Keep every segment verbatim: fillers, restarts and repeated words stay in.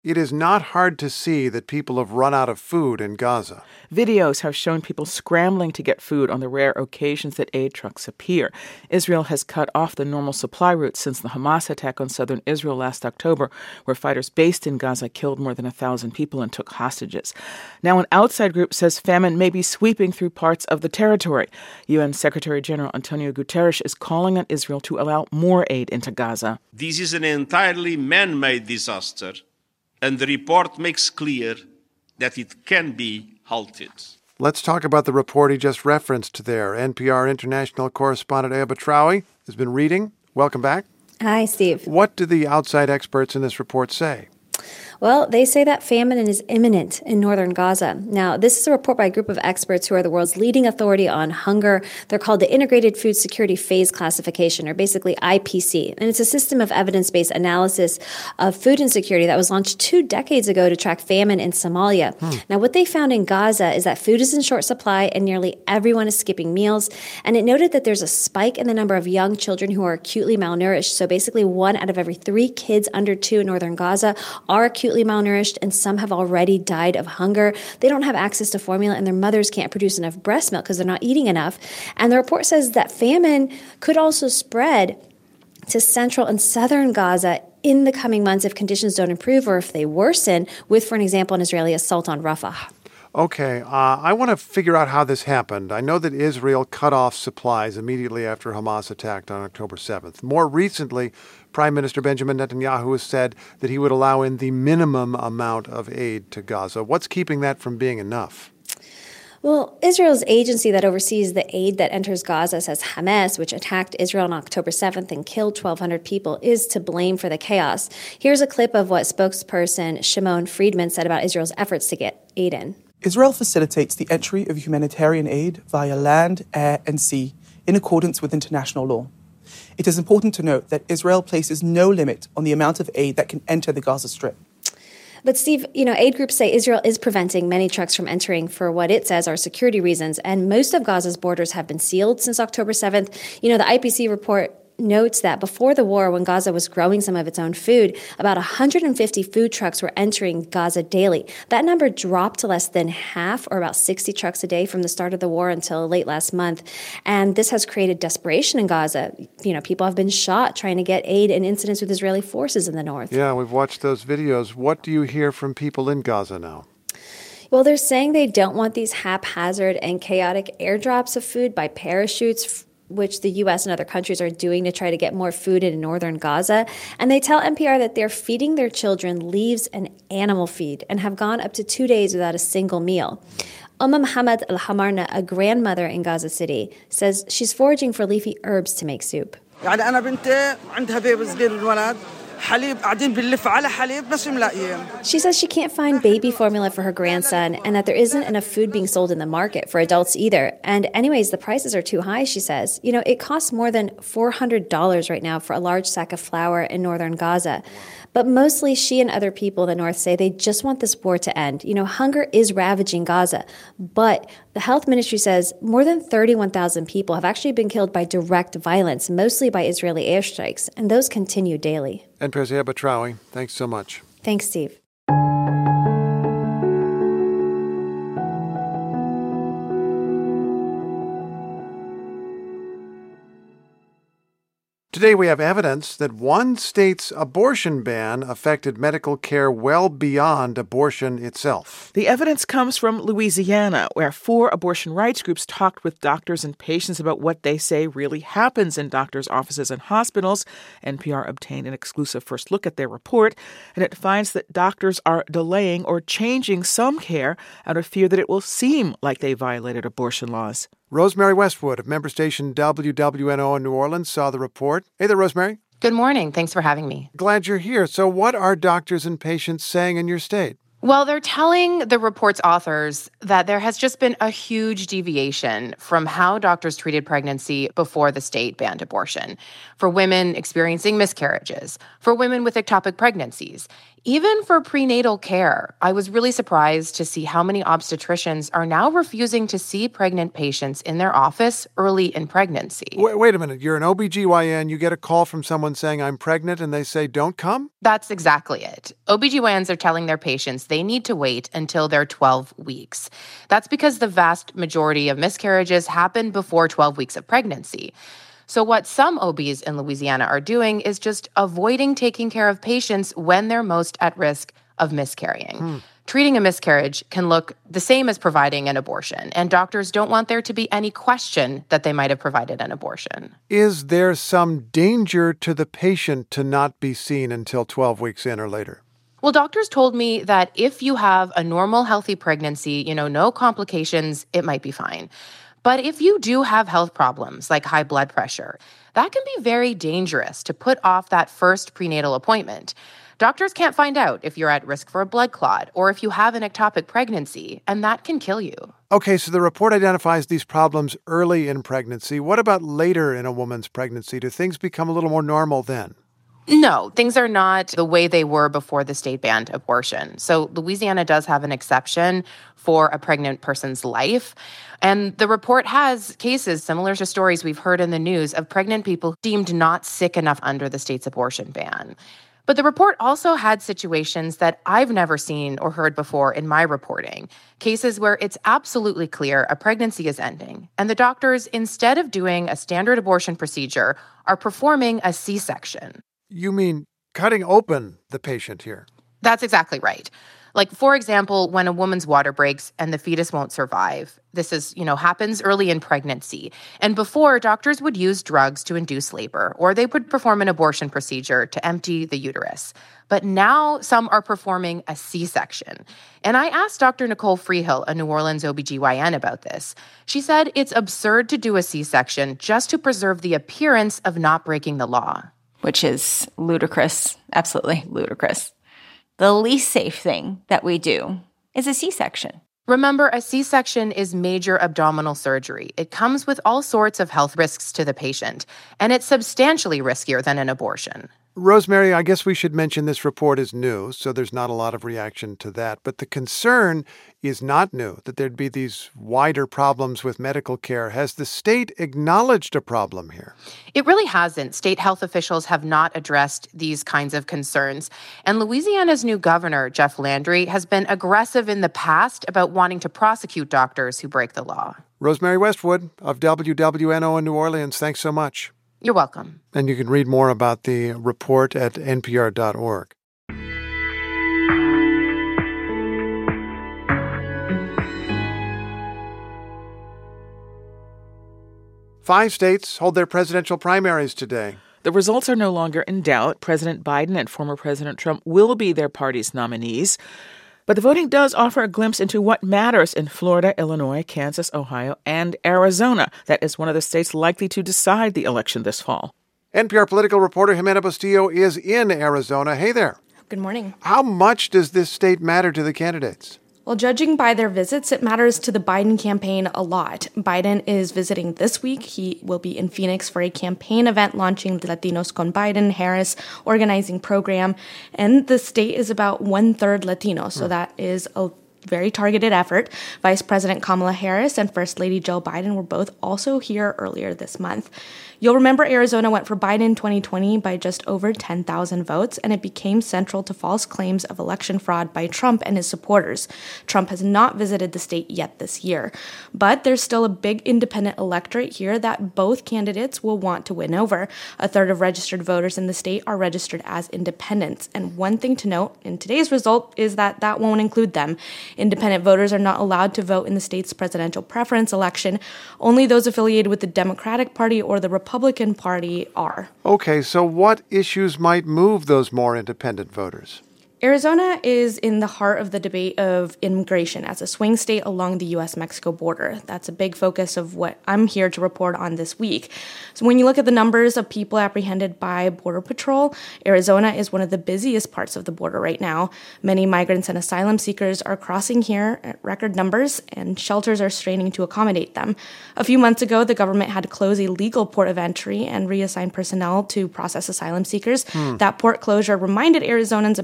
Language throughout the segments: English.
It is not hard to see that people have run out of food in Gaza. Videos have shown people scrambling to get food on the rare occasions that aid trucks appear. Israel has cut off the normal supply routes since the Hamas attack on southern Israel last October, where fighters based in Gaza killed more than a thousand people and took hostages. Now, an outside group says famine may be sweeping through parts of the territory. U N Secretary General Antonio Guterres is calling on Israel to allow more aid into Gaza. This is an entirely man-made disaster, and the report makes clear that it can be halted. Let's talk about the report he just referenced there. N P R international correspondent Aya Batrawi has been reading. Welcome back. Hi, Steve. What do the outside experts in this report say? Well, they say that famine is imminent in northern Gaza. Now, this is a report by a group of experts who are the world's leading authority on hunger. They're called the Integrated Food Security Phase Classification, or basically I P C. And it's a system of evidence-based analysis of food insecurity that was launched two decades ago to track famine in Somalia. Hmm. Now, what they found in Gaza is that food is in short supply and nearly everyone is skipping meals. And it noted that there's a spike in the number of young children who are acutely malnourished. So basically one out of every three kids under two in northern Gaza are acutely malnourished, and some have already died of hunger. They don't have access to formula, and their mothers can't produce enough breast milk because they're not eating enough. And the report says that famine could also spread to central and southern Gaza in the coming months if conditions don't improve or if they worsen, with, for an example, an Israeli assault on Rafah. Okay, uh, I want to figure out how this happened. I know that Israel cut off supplies immediately after Hamas attacked on October seventh. More recently, Prime Minister Benjamin Netanyahu has said that he would allow in the minimum amount of aid to Gaza. What's keeping that from being enough? Well, Israel's agency that oversees the aid that enters Gaza says Hamas, which attacked Israel on October seventh and killed twelve hundred people, is to blame for the chaos. Here's a clip of what spokesperson Shimon Friedman said about Israel's efforts to get aid in. Israel facilitates the entry of humanitarian aid via land, air, and sea in accordance with international law. It is important to note that Israel places no limit on the amount of aid that can enter the Gaza Strip. But Steve, you know, aid groups say Israel is preventing many trucks from entering for what it says are security reasons, and most of Gaza's borders have been sealed since October seventh. You know, the I P C report notes that before the war, when Gaza was growing some of its own food, about one hundred fifty food trucks were entering Gaza daily. That number dropped to less than half, or about sixty trucks a day, from the start of the war until late last month. And this has created desperation in Gaza. You know, people have been shot trying to get aid in incidents with Israeli forces in the north. Yeah, we've watched those videos. What do you hear from people in Gaza now? Well, they're saying they don't want these haphazard and chaotic airdrops of food by parachutes, which the U S and other countries are doing to try to get more food in northern Gaza. And they tell N P R that they're feeding their children leaves and animal feed and have gone up to two days without a single meal. Umm Mohammed Al-Hamarna, a grandmother in Gaza City, says she's foraging for leafy herbs to make soup. She says she can't find baby formula for her grandson and that there isn't enough food being sold in the market for adults either. And anyways, the prices are too high, she says. You know, it costs more than four hundred dollars right now for a large sack of flour in northern Gaza. But mostly she and other people in the north say they just want this war to end. You know, hunger is ravaging Gaza. But the health ministry says more than thirty-one thousand people have actually been killed by direct violence, mostly by Israeli airstrikes, and those continue daily. N P R's Aya Batrawi, thanks so much. Thanks, Steve. Today we have evidence that one state's abortion ban affected medical care well beyond abortion itself. The evidence comes from Louisiana, where four abortion rights groups talked with doctors and patients about what they say really happens in doctors' offices and hospitals. N P R obtained an exclusive first look at their report, and it finds that doctors are delaying or changing some care out of fear that it will seem like they violated abortion laws. Rosemary Westwood of member station W W N O in New Orleans saw the report. Hey there, Rosemary. Good morning. Thanks for having me. Glad you're here. So what are doctors and patients saying in your state? Well, they're telling the report's authors that there has just been a huge deviation from how doctors treated pregnancy before the state banned abortion. For women experiencing miscarriages, for women with ectopic pregnancies, Even for prenatal care, I was really surprised to see how many obstetricians are now refusing to see pregnant patients in their office early in pregnancy. Wait, wait a minute. You're an O B G Y N. You get a call from someone saying, I'm pregnant, and they say, don't come? That's exactly it. O B G Y Ns are telling their patients they need to wait until they're twelve weeks. That's because the vast majority of miscarriages happen before twelve weeks of pregnancy. So what some O Bs in Louisiana are doing is just avoiding taking care of patients when they're most at risk of miscarrying. Hmm. Treating a miscarriage can look the same as providing an abortion, and doctors don't want there to be any question that they might have provided an abortion. Is there some danger to the patient to not be seen until twelve weeks in or later? Well, doctors told me that if you have a normal, healthy pregnancy, you know, no complications, it might be fine. But if you do have health problems like high blood pressure, that can be very dangerous to put off that first prenatal appointment. Doctors can't find out if you're at risk for a blood clot or if you have an ectopic pregnancy, and that can kill you. Okay, so the report identifies these problems early in pregnancy. What about later in a woman's pregnancy? Do things become a little more normal then? No, things are not the way they were before the state banned abortion. So Louisiana does have an exception for a pregnant person's life. And the report has cases similar to stories we've heard in the news of pregnant people deemed not sick enough under the state's abortion ban. But the report also had situations that I've never seen or heard before in my reporting, cases where it's absolutely clear a pregnancy is ending, and the doctors, instead of doing a standard abortion procedure, are performing a C-section. You mean cutting open the patient here? That's exactly right. Like, for example, when a woman's water breaks and the fetus won't survive. This is, you know, happens early in pregnancy. And before, doctors would use drugs to induce labor, or they would perform an abortion procedure to empty the uterus. But now some are performing a C-section. And I asked Doctor Nicole Freehill, a New Orleans O B G Y N, about this. She said it's absurd to do a C-section just to preserve the appearance of not breaking the law. Which is ludicrous, absolutely ludicrous. The least safe thing that we do is a C-section. Remember, a C-section is major abdominal surgery. It comes with all sorts of health risks to the patient, and it's substantially riskier than an abortion. Rosemary, I guess we should mention this report is new, so there's not a lot of reaction to that. But the concern is not new, that there'd be these wider problems with medical care. Has the state acknowledged a problem here? It really hasn't. State health officials have not addressed these kinds of concerns. And Louisiana's new governor, Jeff Landry, has been aggressive in the past about wanting to prosecute doctors who break the law. Rosemary Westwood of W W N O in New Orleans, thanks so much. You're welcome. And you can read more about the report at N P R dot org. Five states hold their presidential primaries today. The results are no longer in doubt. President Biden and former President Trump will be their party's nominees. But the voting does offer a glimpse into what matters in Florida, Illinois, Kansas, Ohio, and Arizona. That is one of the states likely to decide the election this fall. N P R political reporter Jimena Bustillo is in Arizona. Hey there. Good morning. How much does this state matter to the candidates? Well, judging by their visits, it matters to the Biden campaign a lot. Biden is visiting this week. He will be in Phoenix for a campaign event launching the Latinos con Biden Harris organizing program. And the state is about one-third Latino, so mm. that is a very targeted effort. Vice President Kamala Harris and First Lady Jill Biden were both also here earlier this month. You'll remember Arizona went for Biden in twenty twenty by just over ten thousand votes, and it became central to false claims of election fraud by Trump and his supporters. Trump has not visited the state yet this year, but there's still a big independent electorate here that both candidates will want to win over. A third of registered voters in the state are registered as independents, and one thing to note in today's result is that that won't include them. Independent voters are not allowed to vote in the state's presidential preference election. Only those affiliated with the Democratic Party or the Republican Party are. Okay, so what issues might move those more independent voters? Arizona is in the heart of the debate of immigration as a swing state along the U S Mexico border. That's a big focus of what I'm here to report on this week. So when you look at the numbers of people apprehended by Border Patrol, Arizona is one of the busiest parts of the border right now. Many migrants and asylum seekers are crossing here at record numbers, and shelters are straining to accommodate them. A few months ago, the government had to close a legal port of entry and reassign personnel to process asylum seekers. Hmm. That port closure reminded Arizonans about the impact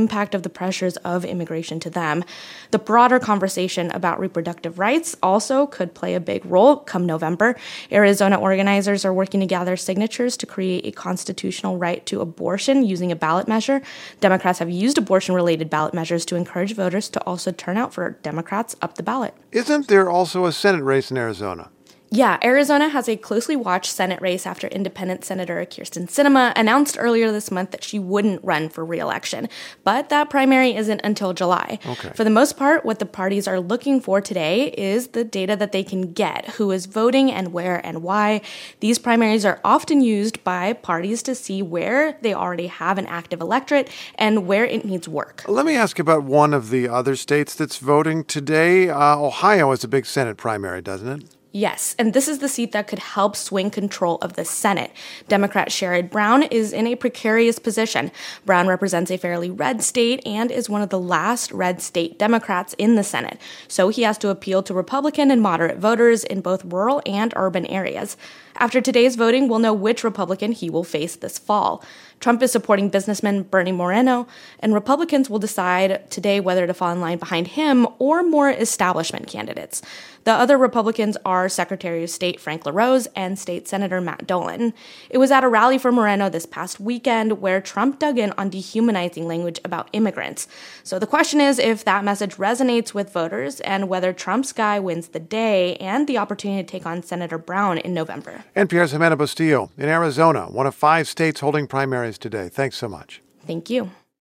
impact of the pressures of immigration to them. The broader conversation about reproductive rights also could play a big role come November. Arizona organizers are working to gather signatures to create a constitutional right to abortion using a ballot measure. Democrats have used abortion-related ballot measures to encourage voters to also turn out for Democrats up the ballot. Isn't there also a Senate race in Arizona? Yeah, Arizona has a closely watched Senate race after independent Senator Kyrsten Sinema announced earlier this month that she wouldn't run for re-election. But that primary isn't until July. Okay. For the most part, what the parties are looking for today is the data that they can get, who is voting and where and why. These primaries are often used by parties to see where they already have an active electorate and where it needs work. Let me ask about one of the other states that's voting today. Uh, Ohio has a big Senate primary, doesn't it? Yes, and this is the seat that could help swing control of the Senate. Democrat Sherrod Brown is in a precarious position. Brown represents a fairly red state and is one of the last red state Democrats in the Senate. So he has to appeal to Republican and moderate voters in both rural and urban areas. After today's voting, we'll know which Republican he will face this fall. Trump is supporting businessman Bernie Moreno, and Republicans will decide today whether to fall in line behind him or more establishment candidates. The other Republicans are Secretary of State Frank LaRose and State Senator Matt Dolan. It was at a rally for Moreno this past weekend where Trump dug in on dehumanizing language about immigrants. So the question is if that message resonates with voters and whether Trump's guy wins the day and the opportunity to take on Senator Brown in November. N P R's Jimena Bustillo in Arizona, one of five states holding primaries today. Thanks so much. Thank you.